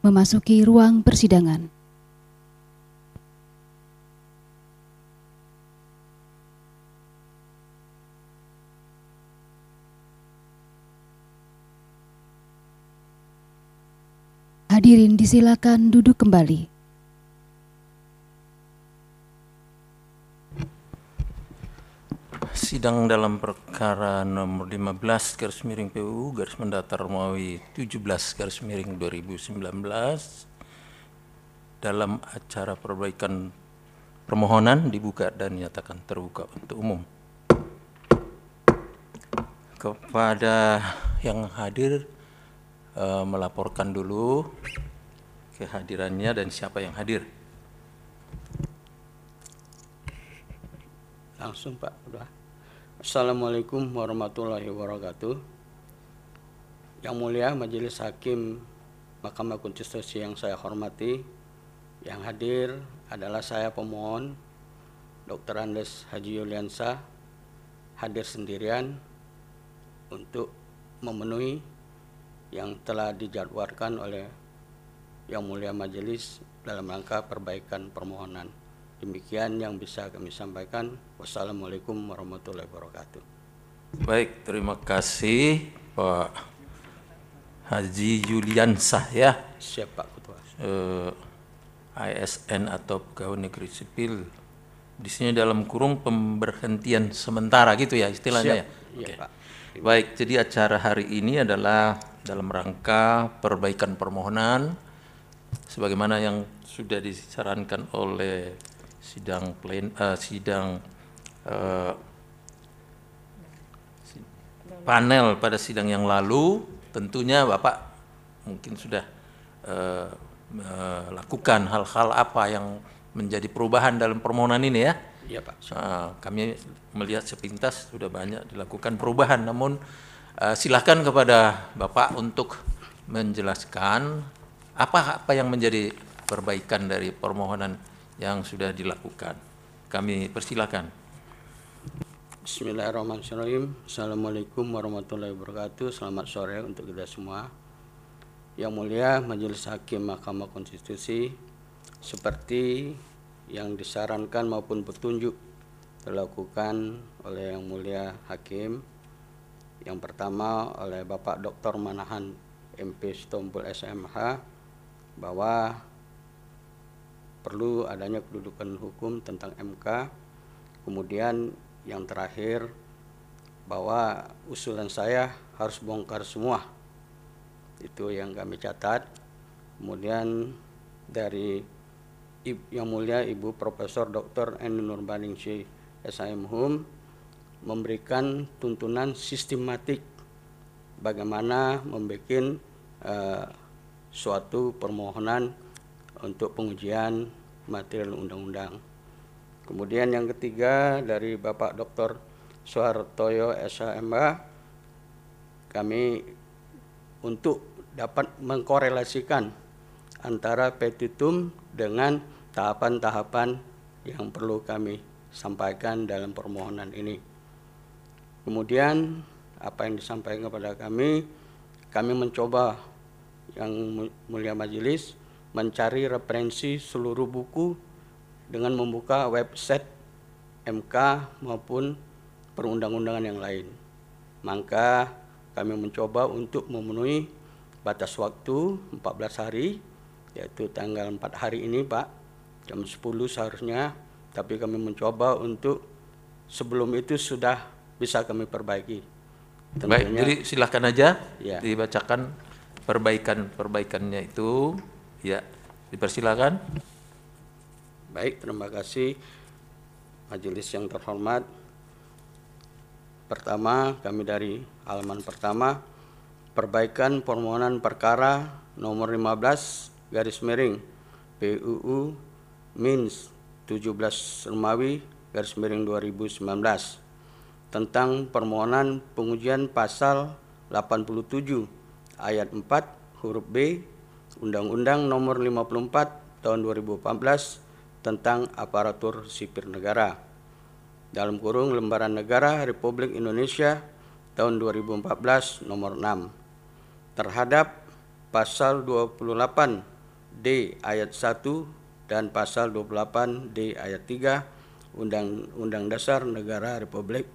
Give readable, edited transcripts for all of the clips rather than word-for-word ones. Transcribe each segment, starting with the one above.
memasuki ruang persidangan. Hadirin disilakan duduk kembali. Sidang dalam perkara nomor 15 garis miring PUU garis mendatar Romawi 17 garis miring 2019 dalam acara perbaikan permohonan dibuka dan nyatakan terbuka untuk umum. Kepada yang hadir melaporkan dulu kehadirannya dan siapa yang hadir. Langsung Pak, udah. Assalamualaikum warahmatullahi wabarakatuh. Yang mulia Majelis Hakim Mahkamah Konstitusi yang saya hormati, yang hadir adalah saya pemohon Dr. Andes Haji Yuliansyah, hadir sendirian untuk memenuhi yang telah dijadwalkan oleh Yang Mulia Majelis dalam rangka perbaikan permohonan. Demikian yang bisa kami sampaikan. Wassalamualaikum warahmatullahi wabarakatuh. Baik, terima kasih Pak Haji Yuliansyah ya. Siap Pak Ketua. ASN atau pegawai negeri sipil. Di sini dalam kurung pemberhentian sementara gitu ya istilahnya. Siap. Ya. Iya, Pak. Baik, jadi acara hari ini adalah dalam rangka perbaikan permohonan sebagaimana yang sudah disarankan oleh panel pada sidang yang lalu. Tentunya Bapak mungkin sudah melakukan hal-hal apa yang menjadi perubahan dalam permohonan ini ya. Iya Pak. Kami melihat sepintas sudah banyak dilakukan perubahan, namun silakan kepada Bapak untuk menjelaskan apa yang menjadi perbaikan dari permohonan yang sudah dilakukan. Kami persilakan. Bismillahirrahmanirrahim. Assalamualaikum warahmatullahi wabarakatuh. Selamat sore untuk kita semua. Yang mulia Majelis Hakim Mahkamah Konstitusi, seperti yang disarankan maupun petunjuk dilakukan oleh Yang Mulia Hakim. Yang pertama oleh Bapak Dr. Manahan MP Sitompul SMH, bahwa perlu adanya kedudukan hukum tentang MK. Kemudian yang terakhir, bahwa usulan saya harus bongkar semua. Itu yang kami catat. Kemudian dari Yang Mulia Ibu Profesor Dr. Eni Nurbaningsih SIMHUM memberikan tuntunan sistematik bagaimana membuat suatu permohonan untuk pengujian material undang-undang. Kemudian yang ketiga dari Bapak Dr. Soehartoyo SHMH, kami untuk dapat mengkorelasikan antara petitum dengan tahapan-tahapan yang perlu kami sampaikan dalam permohonan ini. Kemudian apa yang disampaikan kepada kami mencoba Yang Mulia Majelis mencari referensi seluruh buku dengan membuka website MK maupun perundang-undangan yang lain. Maka kami mencoba untuk memenuhi batas waktu 14 hari, yaitu tanggal 4 hari ini Pak, jam 10 seharusnya, tapi kami mencoba untuk sebelum itu sudah bisa kami perbaiki. Tentunya, baik, jadi silahkan aja ya, dibacakan perbaikannya itu, ya, dipersilakan. Baik, terima kasih majelis yang terhormat. Pertama, kami dari halaman pertama, perbaikan permohonan perkara nomor 15 garis miring PUU Mins 17 Romawi garis miring 2019 tentang permohonan pengujian pasal 87 ayat 4 huruf B Undang-Undang Nomor 54 Tahun 2014 tentang aparatur sipil negara, dalam kurung Lembaran Negara Republik Indonesia tahun 2014 nomor 6, terhadap pasal 28 D ayat 1 dan pasal 28 D ayat 3 Undang-Undang Dasar Negara Republik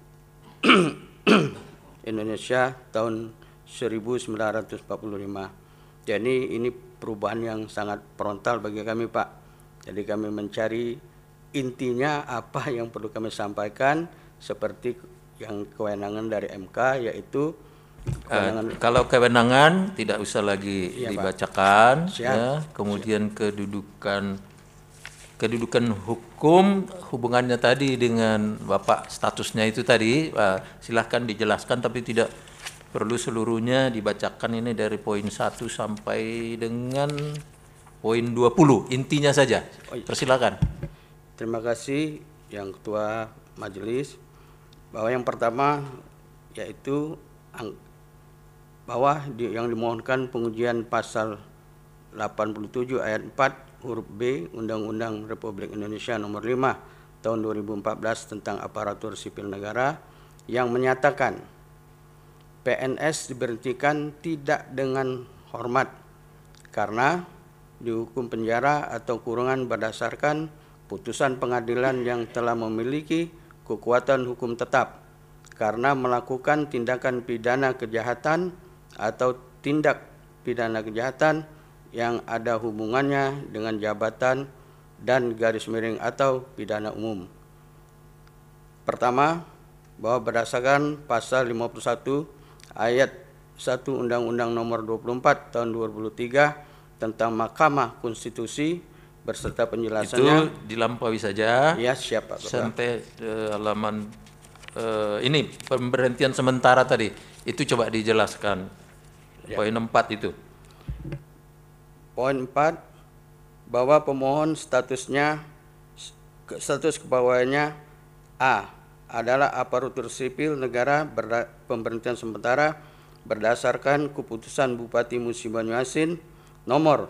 Indonesia tahun 1945. Jadi ini perubahan yang sangat frontal bagi kami, Pak. Jadi kami mencari intinya apa yang perlu kami sampaikan, seperti yang kewenangan dari MK, yaitu kalau kewenangan tidak usah lagi dibacakan, ya. Kemudian kedudukan hukum, hubungannya tadi dengan Bapak statusnya itu tadi, silahkan dijelaskan, tapi tidak perlu seluruhnya dibacakan. Ini dari poin 1 sampai dengan poin 20, intinya saja. Persilakan. Terima kasih yang Ketua Majelis. Bahwa yang pertama yaitu bahwa yang dimohonkan pengujian pasal 87 ayat 4 huruf B Undang-Undang Republik Indonesia Nomor 5 Tahun 2014 tentang aparatur sipil negara yang menyatakan PNS diberhentikan tidak dengan hormat karena dihukum penjara atau kurungan berdasarkan putusan pengadilan yang telah memiliki kekuatan hukum tetap karena melakukan tindakan pidana kejahatan atau tindak pidana kejahatan yang ada hubungannya dengan jabatan dan garis miring atau pidana umum. Pertama, bahwa berdasarkan pasal 51 ayat 1 Undang-Undang Nomor 24 Tahun 2003 tentang Mahkamah Konstitusi berserta penjelasannya. Itu dilampaui saja. Ya, siap Pak. Sampai halaman ini pemberhentian sementara tadi. Itu coba dijelaskan. Ya. Poin 4 itu. Poin 4, bahwa pemohon status kepegawaiannya A adalah aparatur sipil negara pemberhentian sementara berdasarkan keputusan Bupati Musi Banyuasin nomor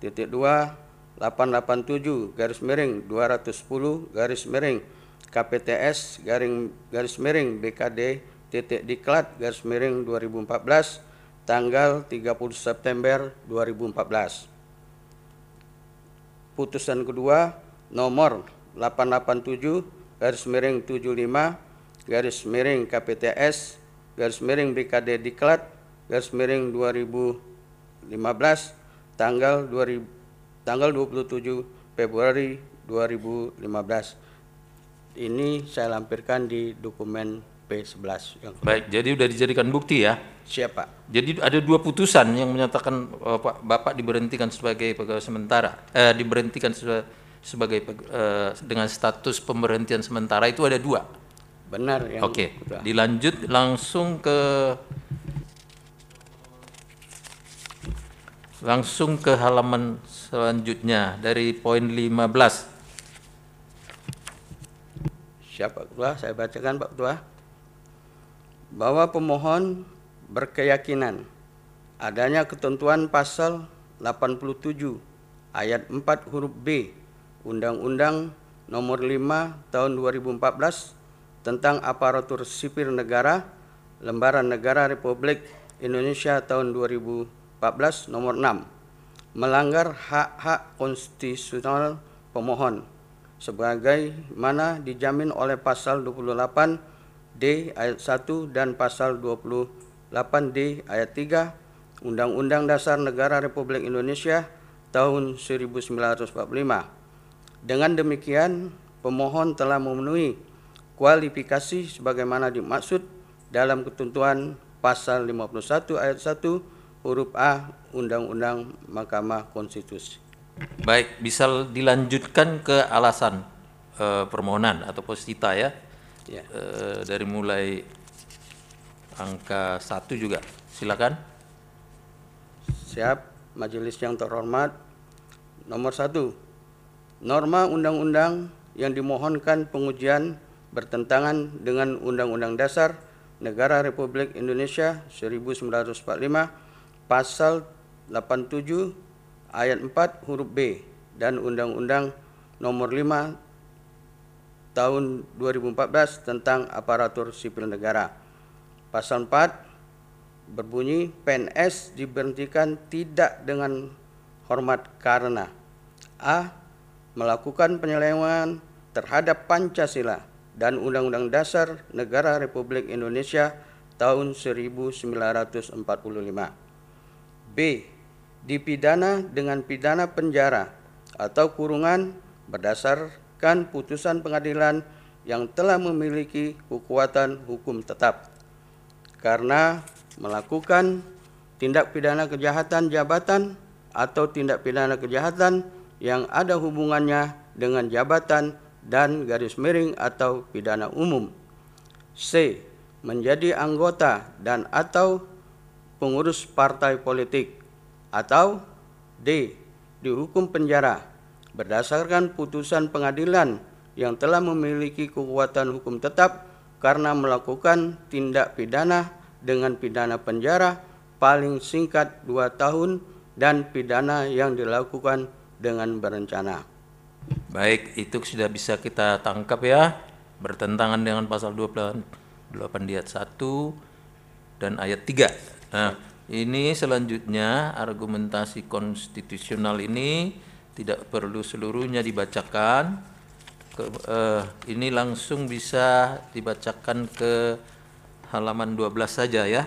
.2/887 /210 KPTS BKD Diklat /2014 tanggal 30 September 2014. Putusan kedua nomor 887/75 KPTS BKD Diklat /2015 tanggal 27 Februari 2015. Ini saya lampirkan di dokumen P11. Baik, jadi sudah dijadikan bukti ya? Siap Pak. Jadi ada 2 putusan yang menyatakan Bapak diberhentikan sebagai pegawai sementara, diberhentikan sebagai dengan status pemberhentian sementara, itu ada 2. Benar. Oke, dilanjut langsung ke halaman selanjutnya dari poin 15. Siap Pak Ketua, saya bacakan Pak Ketua. Bahwa pemohon berkeyakinan adanya ketentuan pasal 87 ayat 4 huruf B Undang-Undang Nomor 5 Tahun 2014 tentang aparatur sipil negara, Lembaran Negara Republik Indonesia tahun 2014 nomor 6, melanggar hak-hak konstitusional pemohon sebagaimana dijamin oleh pasal 28 D ayat 1 dan pasal 28 D ayat 3 Undang-Undang Dasar Negara Republik Indonesia tahun 1945. Dengan demikian, pemohon telah memenuhi kualifikasi sebagaimana dimaksud dalam ketentuan pasal 51 ayat 1 huruf A Undang-Undang Mahkamah Konstitusi. Baik, bisa dilanjutkan ke alasan permohonan atau posita ya? Ya. Dari mulai angka 1 juga, silakan. Siap, majelis yang terhormat. Nomor 1, norma undang-undang yang dimohonkan pengujian bertentangan dengan Undang-Undang Dasar Negara Republik Indonesia 1945 pasal 87 ayat 4 huruf B dan Undang-Undang Nomor 5 Tahun 2014 tentang aparatur sipil negara. Pasal 4 berbunyi PNS diberhentikan tidak dengan hormat karena a. melakukan penyelewengan terhadap Pancasila dan Undang-Undang Dasar Negara Republik Indonesia tahun 1945. B. Dipidana dengan pidana penjara atau kurungan berdasarkan putusan pengadilan yang telah memiliki kekuatan hukum tetap karena melakukan tindak pidana kejahatan jabatan atau tindak pidana kejahatan yang ada hubungannya dengan jabatan dan garis miring atau pidana umum. C. Menjadi anggota dan atau pengurus partai politik. Atau D. Dihukum penjara berdasarkan putusan pengadilan yang telah memiliki kekuatan hukum tetap karena melakukan tindak pidana dengan pidana penjara paling singkat 2 tahun dan pidana yang dilakukan dengan berencana. Baik, itu sudah bisa kita tangkap ya, bertentangan dengan pasal 28 ayat 1 dan ayat 3. Nah, ini selanjutnya argumentasi konstitusional ini tidak perlu seluruhnya dibacakan. Ini langsung bisa dibacakan ke halaman 12 saja ya,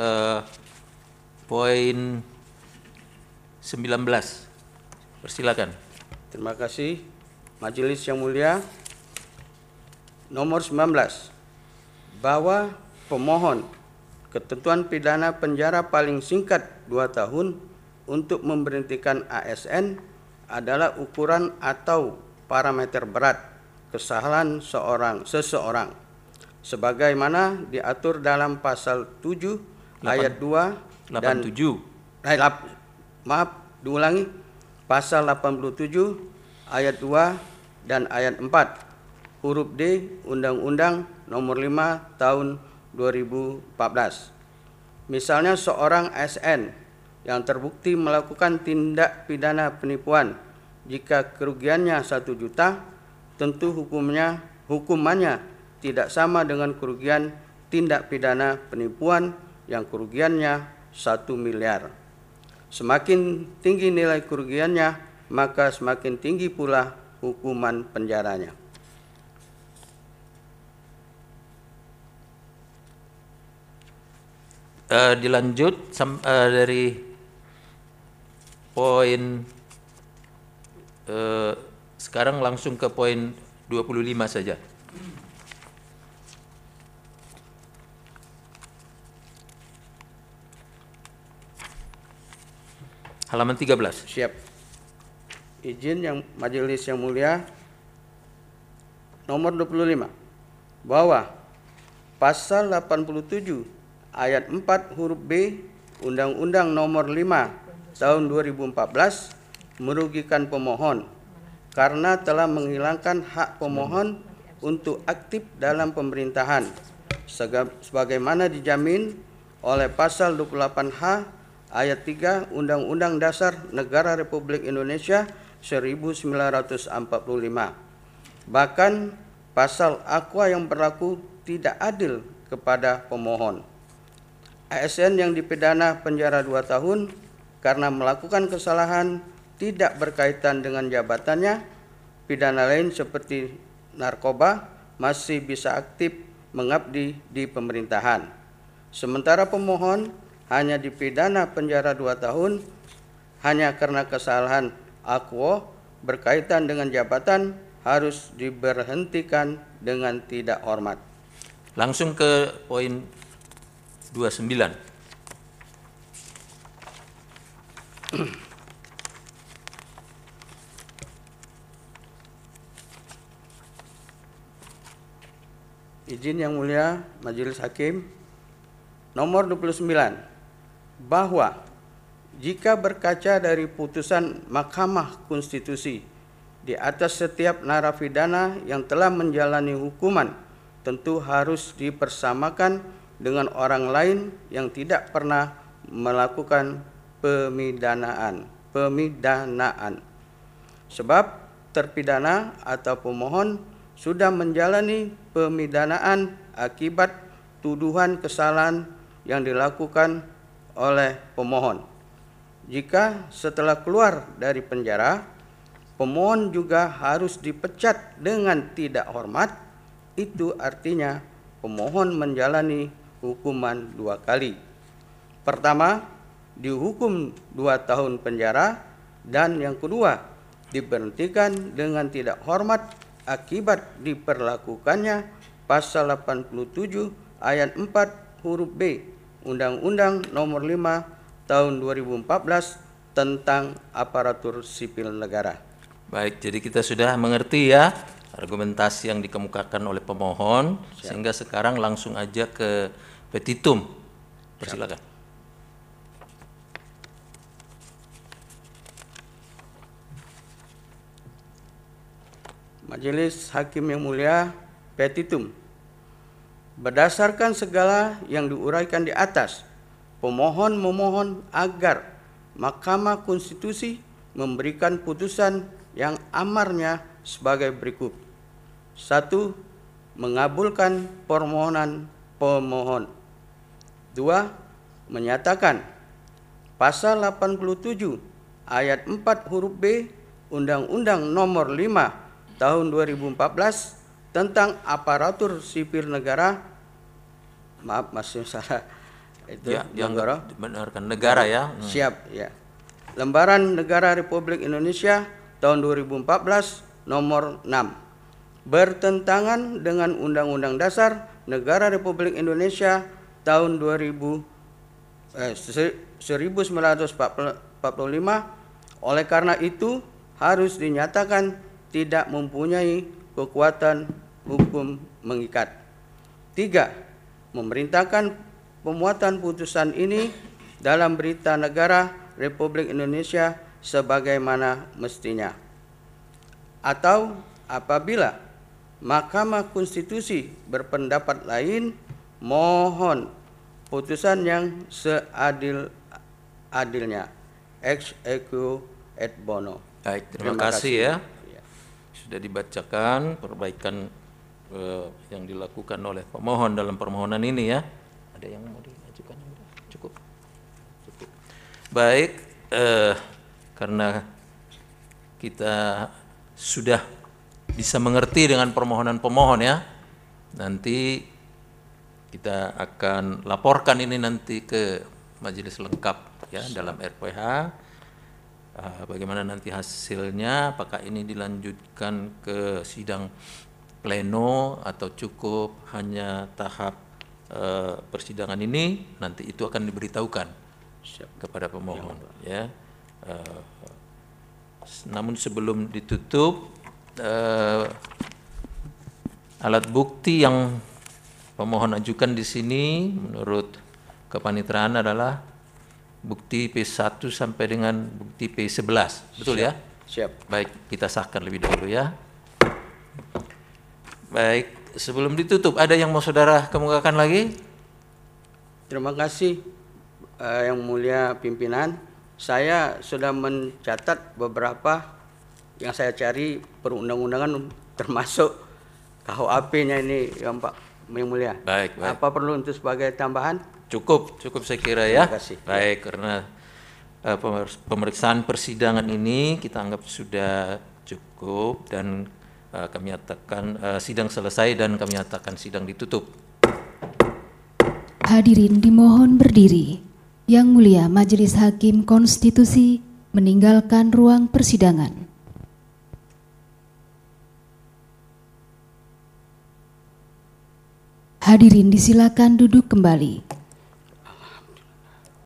poin 19. Persilakan. Terima kasih. Majelis yang mulia, nomor 19, bahwa pemohon ketentuan pidana penjara paling singkat 2 tahun untuk memberhentikan ASN adalah ukuran atau parameter berat kesalahan seseorang sebagaimana diatur dalam pasal 7 ayat 2 dan 87. Pasal 87 ayat 2 dan ayat 4 huruf D Undang-Undang Nomor 5 Tahun 2014. Misalnya seorang ASN yang terbukti melakukan tindak pidana penipuan, jika kerugiannya 1 juta, tentu hukumannya tidak sama dengan kerugian tindak pidana penipuan yang kerugiannya 1 miliar. Semakin tinggi nilai kerugiannya, maka semakin tinggi pula hukuman penjaranya. Dilanjut dari poin sekarang langsung ke poin 25 saja. Halaman 13. Siap. Izin yang majelis yang mulia, nomor 25, bahwa pasal 87 ayat 4 huruf B Undang-Undang Nomor 5 Tahun 2014 merugikan pemohon karena telah menghilangkan hak pemohon untuk aktif dalam pemerintahan sebagaimana dijamin oleh pasal 28H ayat 3 Undang-Undang Dasar Negara Republik Indonesia 1945. Bahkan pasal aqua yang berlaku tidak adil kepada pemohon. ASN yang dipidana penjara 2 tahun karena melakukan kesalahan tidak berkaitan dengan jabatannya, pidana lain seperti narkoba masih bisa aktif mengabdi di pemerintahan. Sementara pemohon hanya dipidana penjara 2 tahun hanya karena kesalahan aqua berkaitan dengan jabatan harus diberhentikan dengan tidak hormat. Langsung ke poin 29. Izin yang mulia Majelis Hakim, nomor 29, bahwa jika berkaca dari putusan Mahkamah Konstitusi di atas setiap narapidana yang telah menjalani hukuman tentu harus dipersamakan dengan orang lain yang tidak pernah melakukan pemidanaan. Sebab terpidana atau pemohon sudah menjalani pemidanaan akibat tuduhan kesalahan yang dilakukan oleh pemohon. jika setelah keluar dari penjara, pemohon juga harus dipecat dengan tidak hormat, itu artinya pemohon menjalani hukuman 2 kali. Pertama, dihukum 2 tahun penjara, dan yang kedua, diberhentikan dengan tidak hormat akibat diperlakukannya pasal 87 ayat 4 huruf B Undang-Undang Nomor 5 Tahun 2014 tentang Aparatur Sipil Negara. Baik, jadi kita sudah mengerti ya argumentasi yang dikemukakan oleh pemohon. Siap. Sehingga sekarang langsung aja ke petitum. Persilakan. Majelis Hakim yang mulia, petitum. Berdasarkan segala yang diuraikan di atas, pemohon memohon agar Mahkamah Konstitusi memberikan putusan yang amarnya sebagai berikut. 1. Mengabulkan permohonan pemohon. 2. Menyatakan pasal 87 ayat 4 huruf B Undang-Undang Nomor 5 Tahun 2014 tentang Aparatur Sipil Negara. Maaf, masih salah. Itu ya, yang dibenarkan negara ya. Siap, ya. Lembaran Negara Republik Indonesia tahun 2014 nomor 6 bertentangan dengan Undang-Undang Dasar Negara Republik Indonesia tahun 1945. Oleh karena itu harus dinyatakan tidak mempunyai kekuatan hukum mengikat. 3. Memerintahkan pemuatan putusan ini dalam Berita Negara Republik Indonesia sebagaimana mestinya. Atau apabila Mahkamah Konstitusi berpendapat lain, mohon putusan yang seadil-adilnya. Ex equo et bono. Baik, terima kasih ya. Sudah dibacakan perbaikan yang dilakukan oleh pemohon dalam permohonan ini ya. Ada yang mau diajukan? Cukup. Baik, karena kita sudah bisa mengerti dengan permohonan pemohon ya, nanti kita akan laporkan ini nanti ke majelis lengkap ya dalam RPH. Bagaimana nanti hasilnya, apakah ini dilanjutkan ke sidang pleno atau cukup hanya tahap persidangan ini, nanti itu akan diberitahukan kepada pemohon ya. Namun sebelum ditutup, alat bukti yang pemohon ajukan di sini menurut kepanitraan adalah bukti P1 sampai dengan bukti P11, betul ya? Siap. Baik, kita sahkan lebih dahulu ya. Baik, sebelum ditutup ada yang mau saudara kemukakan lagi? Terima kasih yang mulia pimpinan. Saya sudah mencatat beberapa yang saya cari perundang-undangan termasuk KUHP-nya ini yang Pak yang mulia. Baik. Apa perlu untuk sebagai tambahan? Cukup saya kira ya. Terima kasih. Baik, karena pemeriksaan persidangan ini kita anggap sudah cukup dan kami nyatakan sidang selesai dan kami nyatakan sidang ditutup. Hadirin dimohon berdiri. Yang mulia Majelis Hakim Konstitusi meninggalkan ruang persidangan. Hadirin disilakan duduk kembali.